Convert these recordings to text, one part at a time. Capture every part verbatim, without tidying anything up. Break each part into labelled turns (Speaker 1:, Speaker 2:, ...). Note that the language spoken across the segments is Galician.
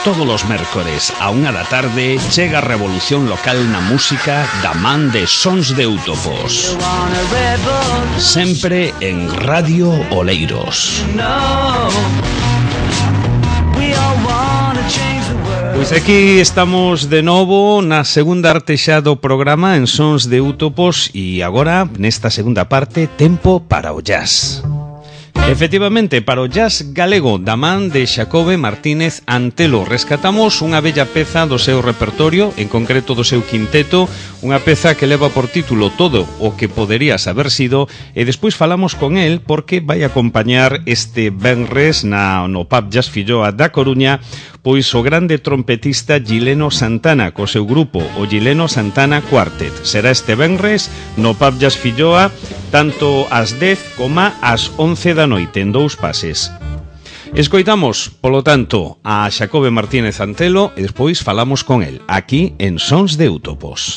Speaker 1: Todos os mércores a unha da tarde chega a revolución local na música da man de Sons de Eutopos. Sempre en Radio Oleiros. Pois aquí estamos de novo na segunda arte xa do programa en Sons de Eutopos e agora, nesta segunda parte, tempo para o jazz. Efectivamente, para o jazz galego da man de Xacobe Martínez Antelo rescatamos unha bella peza do seu repertorio, en concreto do seu quinteto, unha peza que leva por título Todo o que poderías haber sido, e despois falamos con el porque vai acompañar este venres na, no Pub Jazz Filloa da Coruña pois o grande trompetista Gileno Santana co seu grupo, o Gileno Santana Quartet. Será este venres no Pub Jazz Filloa tanto ás dez como ás once da noite en dous pases. Escoitamos, polo tanto, a Xacobe Martínez Antelo e despois falamos con el, aquí en Sons de Eutopos.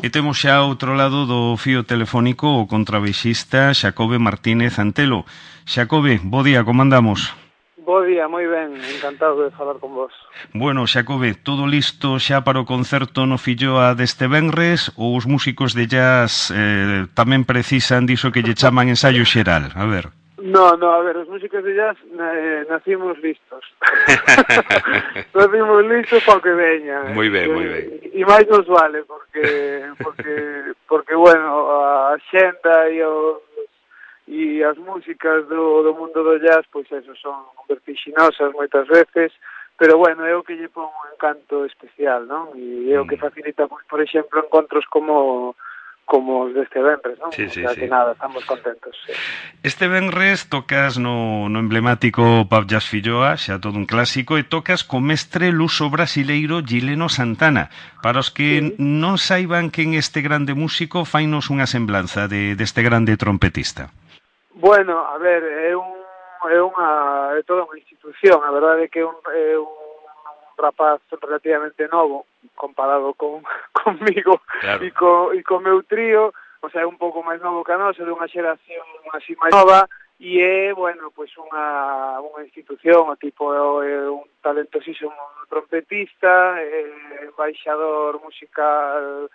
Speaker 1: E temos xa ao outro lado do fío telefónico o contrabaixista Xacobe Martínez Antelo. Xacobe, bo día, como andamos?
Speaker 2: Bo día, moi ben, encantado de falar con vos.
Speaker 1: Bueno, Xacobe, todo listo xa para o concerto no Filloa deste venres ou os músicos de jazz eh, tamén precisan diso que lle chaman ensaio xeral? A ver.
Speaker 2: No, no, a ver, os músicos de jazz eh, nacimos listos. Nacimos listos para que veña.
Speaker 1: Moi ben, moi ben.
Speaker 2: E máis nos vale, porque, porque, porque bueno, a xenda e os e as músicas do, do mundo do jazz, pois eso, son vertixinosas moitas veces, pero bueno, é o que lle pon un encanto especial, non? E é o que facilita, pois, por exemplo, encontros como como os deste venres, non?
Speaker 1: Sí, sí,
Speaker 2: o sea,
Speaker 1: sí.
Speaker 2: que nada, estamos contentos, sí.
Speaker 1: Este venres tocas no, no emblemático Pub Jazz Filloa, xa todo un clásico, e tocas co mestre luso brasileiro Gileno Santana. Para os que sí. non saiban quen este grande músico, fainos unha semblanza de, deste grande trompetista.
Speaker 2: Bueno, a ver, é un é unha é toda unha institución, a verdade é que é un, é un rapaz relativamente novo comparado con conmigo
Speaker 1: claro.
Speaker 2: e co e co meu trío, o sea, é un pouco máis novo que a nós, é dunha xeración así máis nova e é, bueno, pois unha unha institución, o tipo é un talentosísimo trompetista, é embaixador musical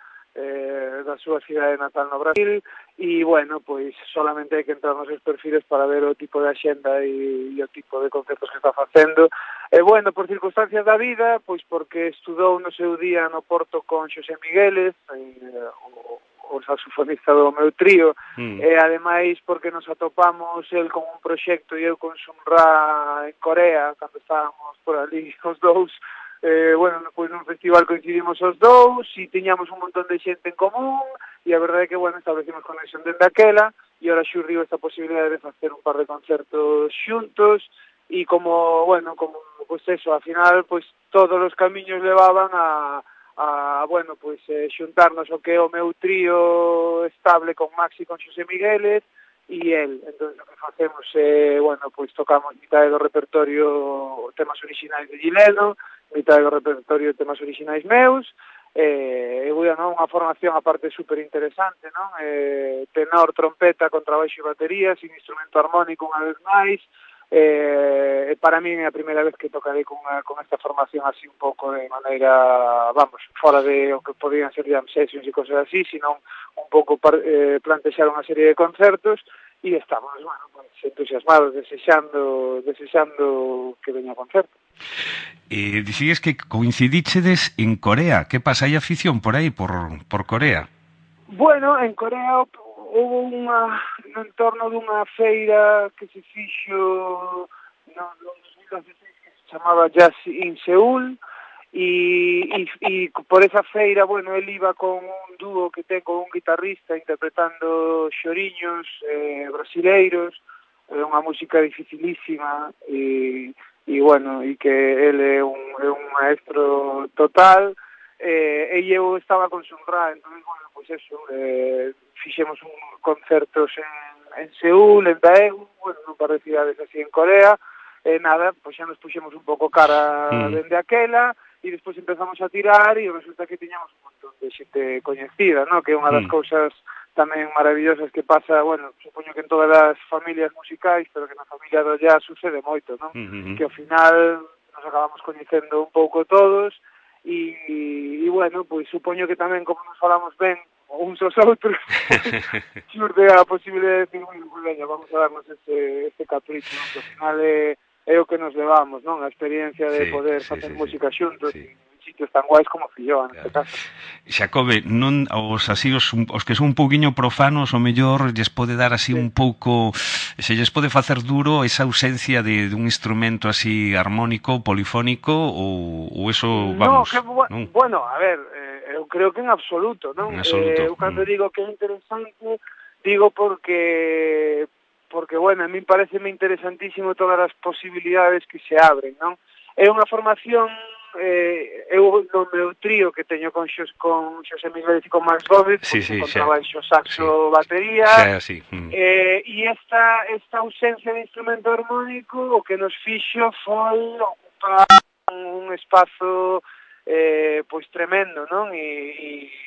Speaker 2: eh, da súa cidade natal no Brasil e, bueno, pois solamente hai que entrar nos seus perfiles para ver o tipo de axenda e, e o tipo de concertos que está facendo. E, bueno, por circunstancias da vida, pois porque estudou no seu día no Porto con Xosé Migueles, e, o, o saxofonista do meu trío, mm. e ademais porque nos atopamos el con un proxecto e eu con Sun Ra en Corea, cando estábamos por ali os dous. Eh, bueno, pois nun festival coincidimos os dous e tiñamos un montón de xente en común e a verdade é que, bueno, establecimos conexión dende aquela e ahora xurriu esta posibilidade de facer un par de concertos xuntos e como, bueno, como, pois eso, ao final, pois todos os camiños levaban a, a bueno, pois eh, xuntarnos o que é o meu trío estable con Maxi, con Xosé Migueles e el. Entón, o que facemos é, eh, bueno, pois tocamos mitad do repertorio temas orixinais de Gileno, mitad do repertorio de temas orixinais meus, e, eh, bueno, unha formación aparte super interesante, non? Eh, tenor, trompeta, contrabaixo e batería, sin instrumento armónico unha vez máis, eh, para mí é a primeira vez que tocarei con, con esta formación así un pouco de maneira, vamos, fora de o que podían ser jam sessions e cosas así, sino un pouco eh, plantexar unha serie de concertos e estamos, bueno, pues, entusiasmados, desexando, desexando que veña o concerto.
Speaker 1: Eh, dicías que coincidíchedes en Corea. Que pasa? Hai afición por aí, por, por Corea?
Speaker 2: Bueno, en Corea houve unha, no entorno dunha feira que se fixo no, no dos mil dieciséis que se chamaba Jazz in Seúl e, e, e por esa feira, bueno, el iba con un dúo que ten con un guitarrista interpretando xoriños eh, brasileiros, é unha música dificilísima e, e bueno, e que el é un, é un maestro total. Eh, e eu estaba con Sun Ra, entón, bueno, pois eso, eh, fixemos un concertos en, en Seúl, en Daegu, bueno, non par de cidades así en Corea, e eh, nada, pois xa nos puxemos un pouco cara mm. dende aquela, e despois empezamos a tirar, e resulta que tiñamos un montón de xente coñecida, ¿no? Que é unha das mm. cousas tamén maravillosas que pasa, bueno, supoño que en todas as familias musicais, pero que na familia do jazz sucede moito, ¿no? Mm-hmm. Que ao final nos acabamos coñecendo un pouco todos, E, e, bueno, pois supoño que tamén como nos falamos ben uns aos outros, xurde a posibilidade de decir, bueno, pues, veña, vamos a darnos este, este capricho, non? Que ao final é, é o que nos levamos, non? A experiencia de sí, poder sí, facer sí, música sí, xuntos sí. En sitios tan guais como Filloa, neste claro. Caso.
Speaker 1: Xacobe, non os así os, os que son un pouquiño profanos, o mellor lles pode dar así sí. Un pouco, se lles pode facer duro esa ausencia de, de un instrumento así armónico, polifónico ou, ou eso, vamos,
Speaker 2: no, que, bu non? Bueno, a ver, eh, eu creo que en absoluto, non?
Speaker 1: En absoluto.
Speaker 2: Eh, eu cando mm. digo que é interesante, digo porque porque, bueno, a mí pareceme interesantísimo todas as posibilidades que se abren, non? É unha formación, eh, eu no meu trío que teño con, xos, con Xosé Miguel e con Max Gómez,
Speaker 1: sí, sí,
Speaker 2: con trabaixo saxo, sí. Batería,
Speaker 1: xa, sí. mm.
Speaker 2: eh, e esta, esta ausencia de instrumento armónico o que nos fixo foi ocupar un espazo eh, pois tremendo, non? E, e, e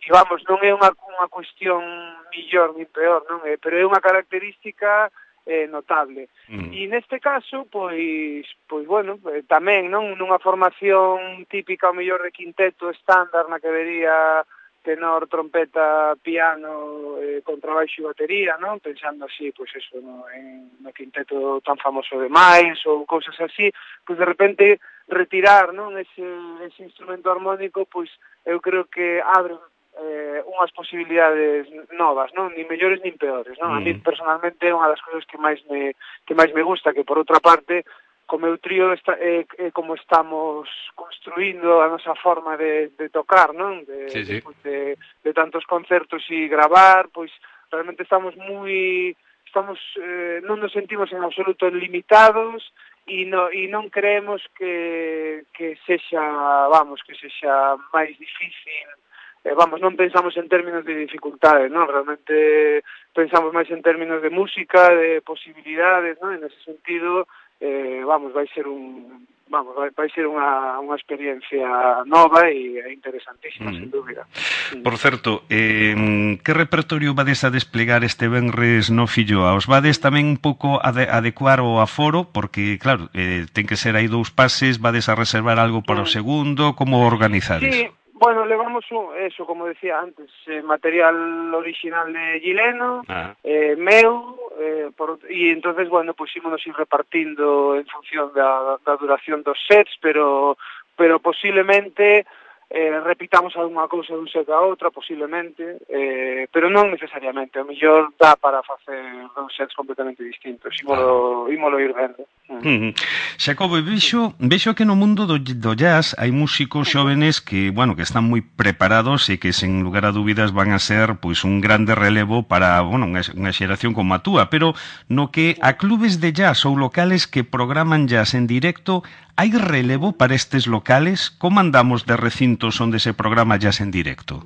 Speaker 2: que vamos, non é unha, unha cuestión millor nin peor, non é, pero é unha característica eh, notable. Mm. E neste caso, pois, pois bueno, eh, tamén, non, nunha formación típica ao mellor de quinteto estándar na que vería tenor, trompeta, piano, eh, contrabaixo e batería, non? Pensando así, pois eso, no, en no quinteto tan famoso de Miles ou cousas así, pois de repente retirar, non, ese, ese instrumento armónico, pois eu creo que abre eh, unhas posibilidades novas, non? Nin mellores nin peores, non? Mm. A mí personalmente é unha das cousas que máis me que máis me gusta, que por outra parte, co meu trío está, é, é como estamos construindo a nosa forma de, de tocar, non? De, sí, sí. De, de, de tantos concertos e gravar, pois realmente estamos moi estamos eh, non nos sentimos en absoluto limitados e, no, e non creemos que, que sexa, vamos, que sexa máis difícil. Eh, vamos, non pensamos en términos de dificultades, non? Realmente pensamos máis en términos de música, de posibilidades, non? En ese sentido, eh, vamos, vai ser un... Vamos, vai, vai ser unha, unha experiencia nova e interesantísima, mm. sen dúbida.
Speaker 1: Por certo, eh, que repertorio vades a desplegar este venres no Filloa? Os vades tamén un pouco ade adecuar o aforo? Porque, claro, eh, ten que ser aí dous pases, vades a reservar algo para o segundo, como organizades?
Speaker 2: Sí. Bueno, levamos un, eso, como decía antes, eh, material original de Gileno, ah. eh, meu, eh, por, e entonces, bueno, pues ímonos ir repartindo en función da, da duración dos sets, pero, pero posiblemente eh, repitamos algunha cousa dun set a outra, posiblemente, eh, pero non necesariamente, o mellor dá para facer dos sets completamente distintos, ímolo, ah. ímolo ir vendo.
Speaker 1: Mm. Xacobo, vexo, vexo que no mundo do, do jazz hai músicos xóvenes que, bueno, que están moi preparados e que, sen lugar a dúbidas, van a ser pois un grande relevo para, bueno, unha, unha xeración como a túa, pero no que a clubes de jazz ou locales que programan jazz en directo, hai relevo para estes locales? Como andamos de recintos onde se programa jazz en directo?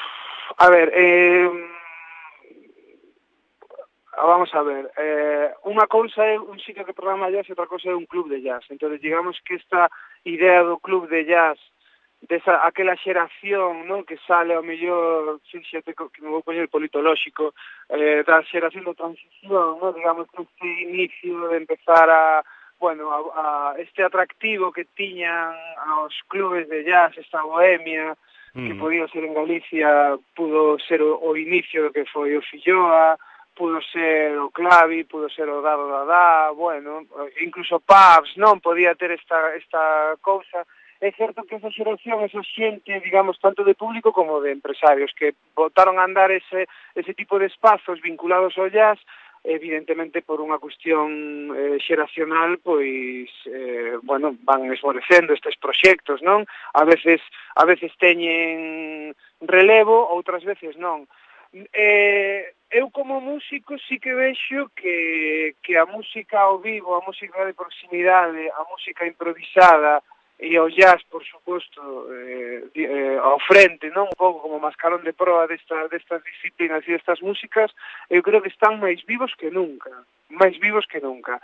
Speaker 2: A ver, eh... vamos a ver, eh, unha cousa é un sitio que programa jazz e outra cousa é un club de jazz. Entón, digamos que esta idea do club de jazz, desa, aquela xeración, non, que sale ao mellor, sí, xe, que me vou poñer politolóxico, eh, da xeración de transición, non, digamos que este inicio de empezar a, bueno, a, a este atractivo que tiñan aos clubes de jazz, esta bohemia, mm. que podía ser en Galicia, pudo ser o, o inicio do que foi o Filloa, pudo ser o Clavi, pudo ser o Dado Dadá, bueno, incluso pubs, non? Podía ter esta, esta cousa. É certo que esa xeración, esa xente, digamos, tanto de público como de empresarios, que botaron a andar ese, ese tipo de espazos vinculados ao jazz, evidentemente por unha cuestión eh, xeracional, pois, eh, bueno, van esmorecendo estes proxectos, non? A veces, a veces teñen relevo, outras veces non. Eh, eu como músico sí que vexo que, que a música ao vivo, a música de proximidade, a música improvisada e o jazz, por suposto, eh, eh, ao frente, non? Un pouco como mascarón de proa desta, destas disciplinas e destas músicas, eu creo que están máis vivos que nunca, máis vivos que nunca.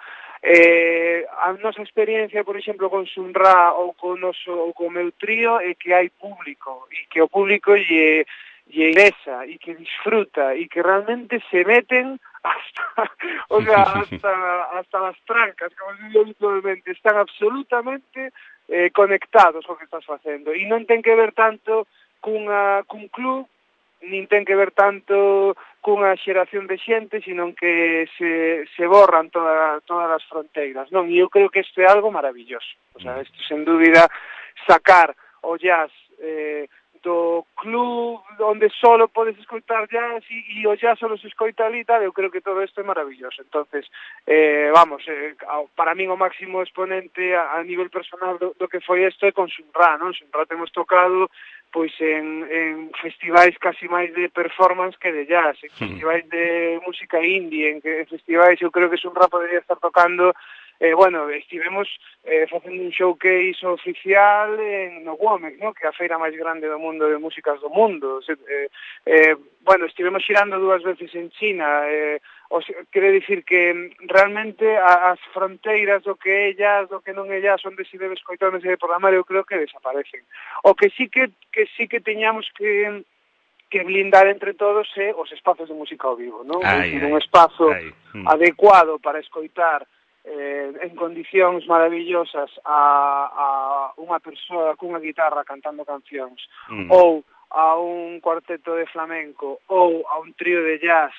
Speaker 2: Eh, a nosa experiencia, por exemplo, con Sunra ou con, noso, ou con o meu trío é que hai público, e que o público lle e ingresa, e que disfruta, e que realmente se meten hasta, o sea, hasta, hasta las trancas, como se dice habitualmente, están absolutamente eh, conectados co que estás facendo, e non ten que ver tanto cunha, cun club, nin ten que ver tanto cunha xeración de xente, sino que se, se borran toda, todas as fronteiras, non? E eu creo que isto é algo maravilloso, o sea, isto sen dúbida, sacar o jazz eh, do club onde solo podes escoitar jazz e, e o jazz solo se escoita ali tal, eu creo que todo isto é maravilloso. Entonces, eh, vamos, eh, para min o máximo exponente a, a nivel personal do, do que foi isto é con Sunra, non? Sunra temos tocado pois en, en festivais casi máis de performance que de jazz, en festivais de música indie, en, que, en festivais eu creo que Sunra podería estar tocando. Eh, bueno, estivemos eh, facendo un showcase oficial en no Womex, ¿no? Que é a feira máis grande do mundo de músicas do mundo. Eh, eh, bueno, estivemos xirando dúas veces en China. Eh, o sea, quere dicir que realmente a, as fronteiras do que é jazz, do que non é jazz, onde se debe escoitar, onde se debe programar, eu creo que desaparecen. O que sí que, que sí que teñamos que que blindar entre todos é os espazos de música ao vivo, non?
Speaker 1: Ai,
Speaker 2: Decir,
Speaker 1: ai,
Speaker 2: un espazo
Speaker 1: ai, mm.
Speaker 2: adecuado para escoitar eh, en condicións maravillosas a, a unha persoa cunha guitarra cantando cancións, mm. ou a un cuarteto de flamenco, ou a un trío de jazz,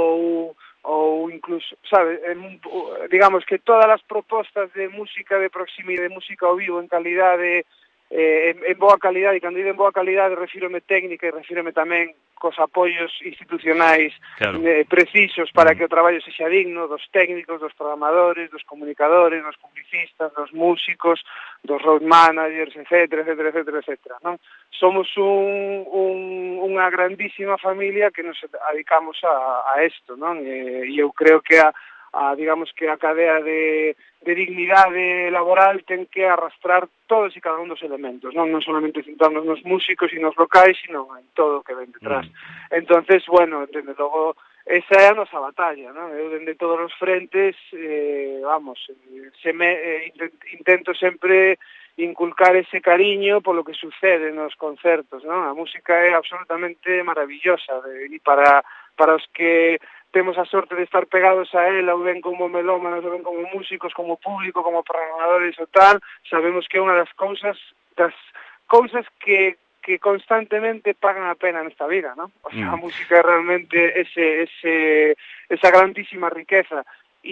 Speaker 2: ou ou incluso, sabe, en, digamos que todas as propostas de música de proximidade, de música ao vivo en calidade, eh, en, en boa calidade, e cando digo en boa calidade refírome técnica e refírome tamén cos apoios institucionais claro. eh, precisos para mm. que o traballo sexa digno dos técnicos, dos programadores, dos comunicadores, dos publicistas, dos músicos, dos road managers, etcétera, etcétera, etcétera, etcétera, non? Somos un, un, unha grandísima familia que nos dedicamos a, a esto, non? E, e eu creo que a, a digamos que a cadea de, de dignidade laboral ten que arrastrar todos e cada un dos elementos, non non solamente centrarnos nos músicos e nos locais, sino en todo o que ven detrás. Mm. Entonces, bueno, desde logo, esa é a nosa batalla, non? Eu dende todos os frentes, eh, vamos, se me, eh, intento sempre inculcar ese cariño polo que sucede nos concertos, non? A música é absolutamente maravillosa, e para, para os que temos a sorte de estar pegados a ela, ou ben como melómanos, ou ben como músicos, como público, como programadores ou tal, sabemos que é unha das cousas, das cousas que que constantemente pagan a pena nesta vida, ¿no? O sea, mm. a música é realmente ese, ese, esa grandísima riqueza.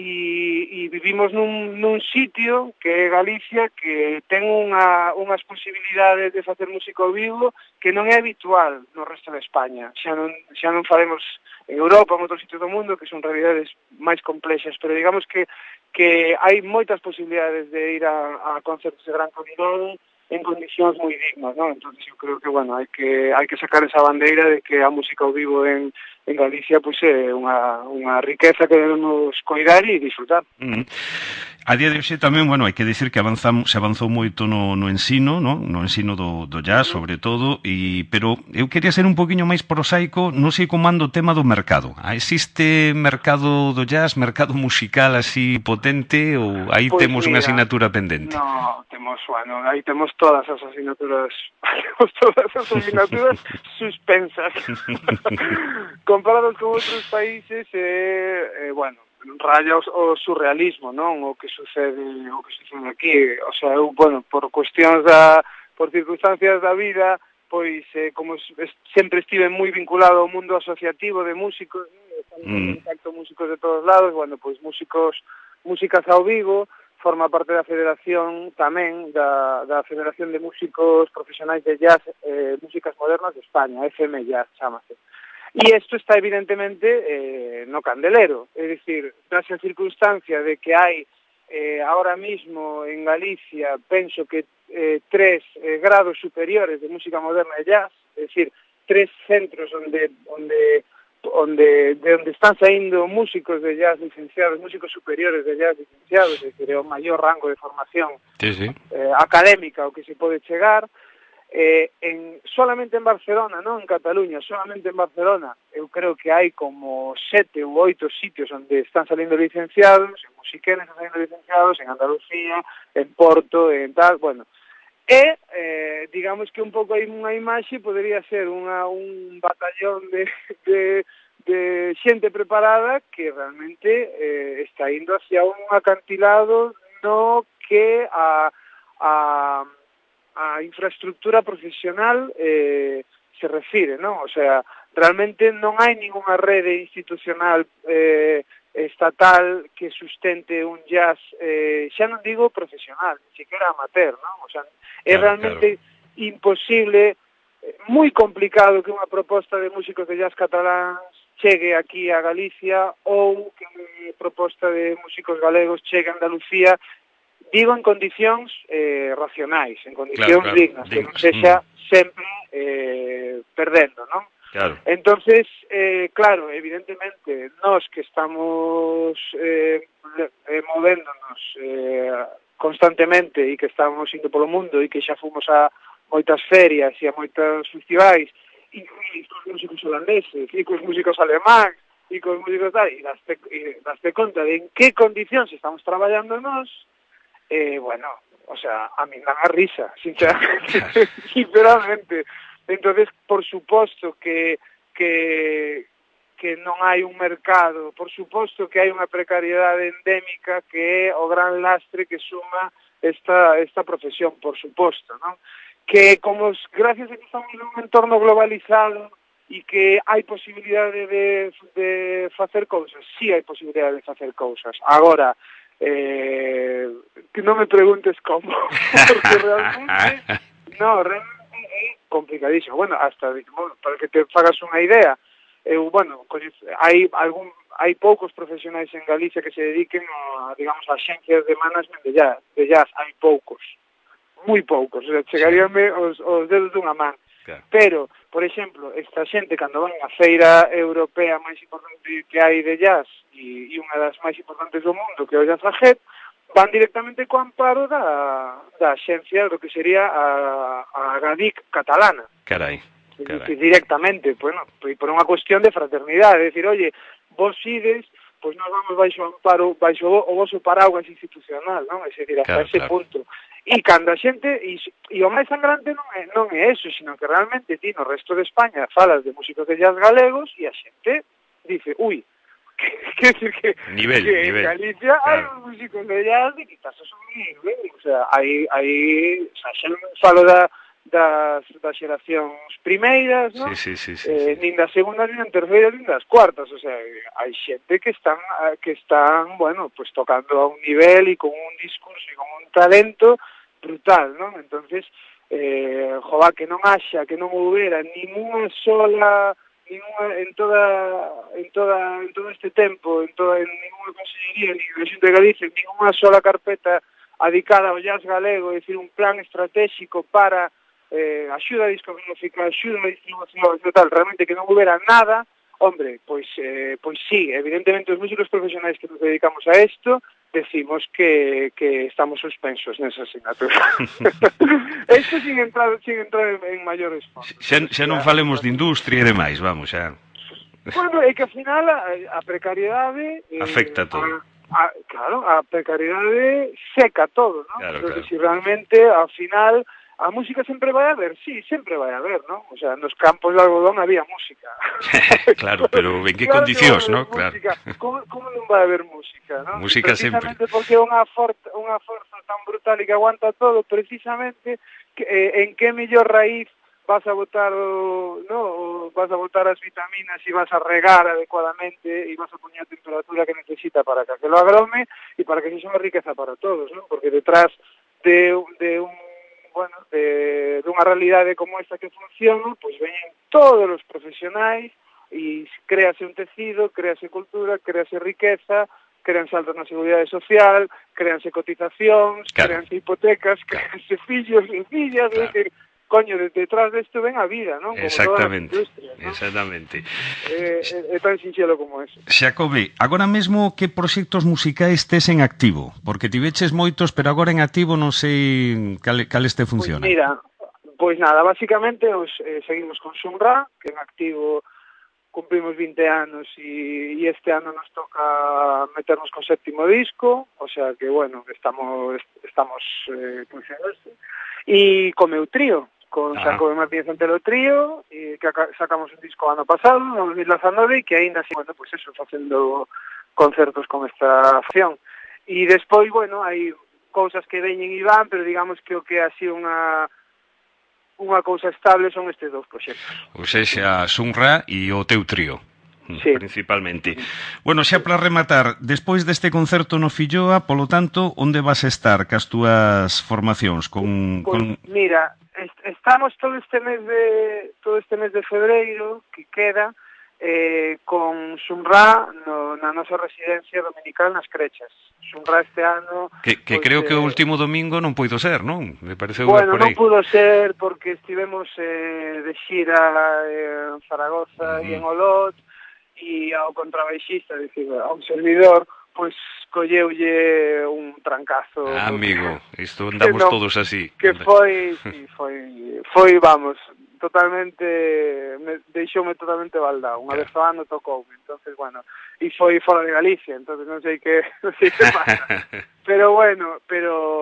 Speaker 2: E, e vivimos nun, nun sitio que é Galicia, que ten unha, unhas posibilidades de facer música ao vivo que non é habitual no resto de España. Xa non, xa non faremos en Europa, en outros sitios do mundo, que son realidades máis complexas, pero digamos que, que hai moitas posibilidades de ir a, a concertos de gran calidade en condicións moi dignas, non? Entonces eu creo que, bueno, hai que hai que sacar esa bandeira de que a música ao vivo en, en Galicia pois é unha, unha riqueza que debemos coidar e disfrutar.
Speaker 1: Mm. A día de hoxe tamén, bueno, hai que dicir que avanzamos, se avanzou moito no, no ensino, no, no ensino do, do jazz, sobre todo, e, pero eu quería ser un poquinho máis prosaico, non sei como ando o tema do mercado. Existe mercado do jazz, mercado musical así potente, ou aí pues temos mira, unha asignatura pendente?
Speaker 2: No, temos, bueno, aí temos todas as asignaturas, temos todas as asignaturas suspensas. Comparados con outros países, eh, eh, bueno, raya o, o surrealismo, non? O que sucede, o que sucede aquí, o sea, eu, bueno, por cuestións da, por circunstancias da vida, pois eh, como sempre estive moi vinculado ao mundo asociativo de músicos, estamos en contacto músicos de todos lados, bueno, pois músicos, músicas ao vivo, forma parte da federación tamén, da, da Federación de Músicos Profesionais de Jazz, eh, Músicas Modernas de España, F M Jazz, chámase. E isto está evidentemente eh, no candelero, é dicir, dase a circunstancia de que hai eh, ahora mismo en Galicia, penso que eh, tres eh, grados superiores de música moderna e jazz, é dicir, tres centros onde onde onde de onde están saindo músicos de jazz licenciados, músicos superiores de jazz licenciados, é dicir, é o maior rango de formación
Speaker 1: sí, sí.
Speaker 2: Eh, académica ao que se pode chegar. Eh, en, solamente en Barcelona, non en Cataluña, solamente en Barcelona, eu creo que hai como sete ou oito sitios onde están salindo licenciados, en Musiquenes están salindo licenciados, en Andalucía, en Porto, en tal, bueno. E, eh, digamos que un pouco hai unha imaxe, podería ser unha, un batallón de, de, de xente preparada que realmente eh, está indo hacia un acantilado no que a... a a infraestructura profesional eh, se refire, non? O sea, realmente non hai ninguna rede institucional eh, estatal que sustente un jazz, eh, xa non digo profesional, ni siquiera amateur, non? O sea, é claro, realmente claro. imposible, eh, moi complicado que unha proposta de músicos de jazz cataláns chegue aquí a Galicia ou que unha proposta de músicos galegos chegue a Andalucía. Digo en condicións eh, racionais, en condicións claro, claro, dignas, dignas, que non sexa mm. sempre eh, perdendo, non?
Speaker 1: Claro.
Speaker 2: Entonces, eh, claro, evidentemente, nós que estamos eh, eh, movéndonos eh, constantemente e que estamos indo polo mundo e que xa fomos a moitas ferias e a moitos festivais e, e cos músicos holandeses e cos músicos alemáns e cos músicos tal, e daste, e daste conta de en que condicións estamos traballando nós. Eh, bueno, o sea, a mí me da risa, sinceramente, sinceramente. Entonces, por suposto que que que non hai un mercado, por suposto que hai unha precariedade endémica que é o gran lastre que suma esta, esta profesión, por suposto, non? Que como gracias a que estamos en un entorno globalizado e que hai posibilidade de, de facer cousas, sí hai posibilidade de facer cousas. Agora, eh, que non me preguntes como, porque realmente, no, realmente é complicadísimo. Bueno, hasta, bueno, para que te fagas unha idea, eu, bueno, hai algún hai poucos profesionais en Galicia que se dediquen a, digamos, a xencias de management de jazz, de jazz, hai poucos, moi poucos, o sea, chegaríame os, os dedos dunha man. Claro. Pero, por exemplo, esta xente cando van a feira europea máis importante que hai de jazz e, e unha das máis importantes do mundo, que é o Jazz Ahead, van directamente co amparo da, da xencia do que sería a, a GADIC catalana.
Speaker 1: Carai. Carai.
Speaker 2: Directamente, bueno, por unha cuestión de fraternidade, é dicir, oye, vos ides, pois nos vamos baixo amparo, baixo o voso paraguas institucional, non? É dicir, hasta claro, ese claro. punto. E cando a xente, e, e o máis sangrante non é, non é eso, sino que realmente ti no resto de España falas de músicos de jazz galegos e a xente dice, ui, que, que, que,
Speaker 1: nivel,
Speaker 2: que
Speaker 1: nivel.
Speaker 2: En Galicia claro. Hai uns músicos de jazz de que estás a subir, ¿eh? O sea, hai, hai, o sea, xa non falo da das, das xeracións primeiras, non?
Speaker 1: Sí, sí, sí, sí,
Speaker 2: eh,
Speaker 1: sí.
Speaker 2: nin das segundas, nin das terceiras, nin das cuartas, o sea, hai xente que están, que están, bueno, pues tocando a un nivel e con un discurso e con un talento brutal, non? Entonces, eh, jova, que non haxa, que non houbera ninguna sola, ninguna, en toda, en toda, en todo este tempo, en toda, en ninguna consellería, nin en Xunta de Galicia, ninguna sola carpeta adicada ao jazz galego, é dicir, un plan estratégico para eh, axuda discográfica, axuda a distribución e tal, realmente que non houbera nada, hombre, pois, eh, pois sí, evidentemente os músicos profesionais que nos dedicamos a isto, decimos que, que estamos suspensos nesa asignatura. Isto sin entrar, sin entrar en, en maiores fondos.
Speaker 1: Xa, xa non falemos de industria e demais, vamos, xa.
Speaker 2: Bueno, é que ao final a, a precariedade... Eh,
Speaker 1: afecta todo.
Speaker 2: A, a, claro, a precariedade seca todo, ¿no?
Speaker 1: Claro,
Speaker 2: Entonces,
Speaker 1: claro.
Speaker 2: si realmente, ao final, a música sempre vai haber, sí, sempre vai haber, ¿no? O sea, nos campos de algodón había música.
Speaker 1: Claro, pero en que
Speaker 2: claro
Speaker 1: condicións,
Speaker 2: que
Speaker 1: ¿no? Claro.
Speaker 2: Como, como non vai haber música, ¿no?
Speaker 1: Música sempre.
Speaker 2: Precisamente porque é unha forza, unha forza tan brutal e que aguanta todo, precisamente, que, eh, en que mellor raíz vas a botar o, no, vas a botar as vitaminas e vas a regar adecuadamente e vas a poñer a temperatura que necesita para que lo agrome e para que sexa unha riqueza para todos, ¿no? Porque detrás de, de un bueno, de, de unha realidade como esta que funciona, pois veñen todos os profesionais e créase un tecido, créase cultura, créase riqueza, créanse altas na seguridade social, créanse cotizacións, claro. Créanse hipotecas, claro. Créanse fillos e fillas, claro. Que, coño, detrás desto ven a vida, non? Como
Speaker 1: exactamente,
Speaker 2: todas as industrias, non?
Speaker 1: Exactamente.
Speaker 2: É, é, é tan sinxelo como eso.
Speaker 1: Xacobe, agora mesmo que proxectos musicais tes en activo? Porque tiveches moitos, pero agora en activo non sei cal, cal este funciona.
Speaker 2: Pois mira, pois nada, basicamente os, eh, seguimos con Sumra, que en activo cumplimos vinte anos e, e este ano nos toca meternos con séptimo disco, o sea que, bueno, estamos estamos eh, funcionando e con meu trío, con ah. Xacobe Martínez Antelo Trío, e que sacamos un disco ano pasado, no dos mil dezanove, que aínda así, bueno, pues eso, facendo concertos con esta acción. E despois, bueno, hai cousas que veñen e van, pero digamos que o que ha sido unha unha cousa estable son estes dous proxectos.
Speaker 1: Ou sexa, Sunra e o teu trío. Sí. Principalmente. Bueno, xa para rematar, despois deste concerto no Filloa, polo tanto, onde vas a estar cas túas formacións? Con,
Speaker 2: pues,
Speaker 1: con...
Speaker 2: Mira, est estamos todo este mes de todo este mes de febreiro que queda eh, con Sunra no, na nosa residencia dominical nas Crechas. Sunra este ano...
Speaker 1: Que, que pues, creo que o último domingo non puido ser, non? Me pareceu
Speaker 2: bueno,
Speaker 1: por aí.
Speaker 2: Non pudo ser porque estivemos eh, de xira eh, en Zaragoza e uh -huh. en Olot, e ao contrabaixista, é dicir, ao servidor, pois colleulle un trancazo.
Speaker 1: Ah, amigo, isto andamos no, todos así.
Speaker 2: Que foi, sí, foi, foi, vamos, totalmente, me, deixoume totalmente baldao. Unha vez ao ano tocoume, entonces, bueno, e foi fora de Galicia, entonces non sei que, non sei que pasa. Pero bueno, pero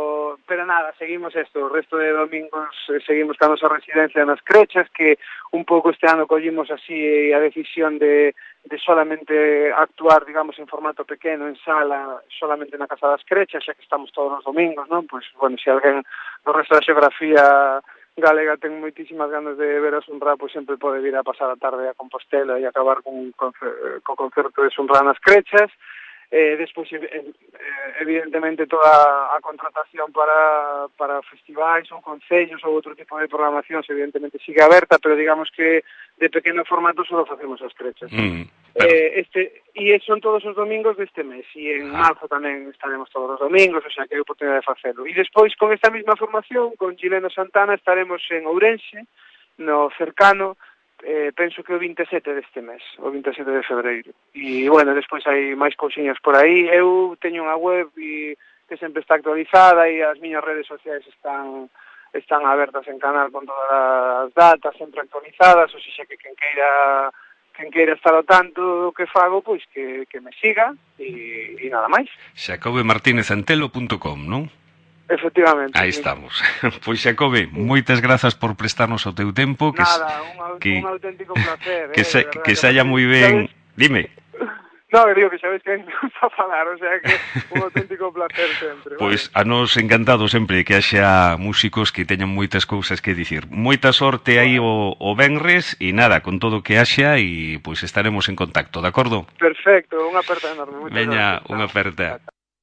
Speaker 2: pero nada, seguimos esto, o resto de domingos eh, seguimos ca nosa residencia nas Crechas, que un pouco este ano collimos así a decisión de, de solamente actuar, digamos, en formato pequeno, en sala, solamente na Casa das Crechas, xa que estamos todos os domingos, non? Pois, bueno, se alguén no resto da xeografía galega ten moitísimas ganas de ver a Sunra, pois sempre pode vir a pasar a tarde a Compostela e acabar con, con, con concerto de Sunra nas Crechas. Eh, despois, eh, evidentemente, toda a contratación para, para festivais ou concellos ou outro tipo de programacións, evidentemente, sigue aberta, pero digamos que de pequeno formato só facemos as Crechas.
Speaker 1: Mm, pero...
Speaker 2: eh, este, e son todos os domingos deste mes, e en ah. marzo tamén estaremos todos os domingos, o sea que hai oportunidade de facelo. E despois, con esta mesma formación, con Gileno Santana, estaremos en Ourense, no cercano, Eh, penso que o vinte e sete deste mes, o vinte e sete de febreiro. E, bueno, despois hai máis cousiñas por aí. Eu teño unha web e que sempre está actualizada e as miñas redes sociais están están abertas en canal con todas as datas sempre actualizadas, ou seja que quen queira quen queira estar ao tanto do que fago, pois que, que me siga e, e nada máis.
Speaker 1: xacobe martínez antelo punto com, non?
Speaker 2: Efectivamente.
Speaker 1: Aí
Speaker 2: sí.
Speaker 1: estamos. Pois, Xacobe, moitas grazas por prestarnos o teu tempo. Que
Speaker 2: Nada, un,
Speaker 1: que,
Speaker 2: un auténtico placer.
Speaker 1: Que,
Speaker 2: eh,
Speaker 1: se,
Speaker 2: verdad,
Speaker 1: que
Speaker 2: que
Speaker 1: saia moi ben. Dime.
Speaker 2: No, digo que sabes que me gusta falar, o sea que un auténtico placer sempre.
Speaker 1: Pois vale. A nos encantado sempre que haxa músicos que teñan moitas cousas que dicir. Moita sorte aí o, o venres e nada, con todo o que haxa e pois estaremos en contacto, de acordo?
Speaker 2: Perfecto, unha aperta enorme.
Speaker 1: Veña, unha aperta.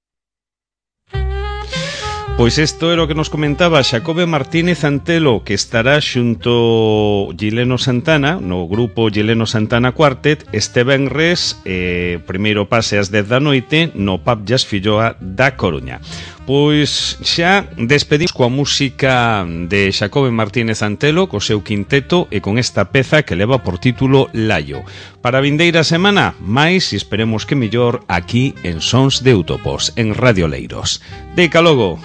Speaker 1: Pois isto é o que nos comentaba Xacobe Martínez Antelo, que estará xunto Gileno Santana no grupo Gileno Santana Quartet este venres, eh, primeiro pase ás dez da noite no Pub Jazz Filloa da Coruña. Pois xa despedimos coa música de Xacobe Martínez Antelo, co seu quinteto e con esta peza que leva por título Laio. Para a vindeira semana, máis e esperemos que mellor aquí en Sons de Útopos, en Radio Leiros. Deica logo.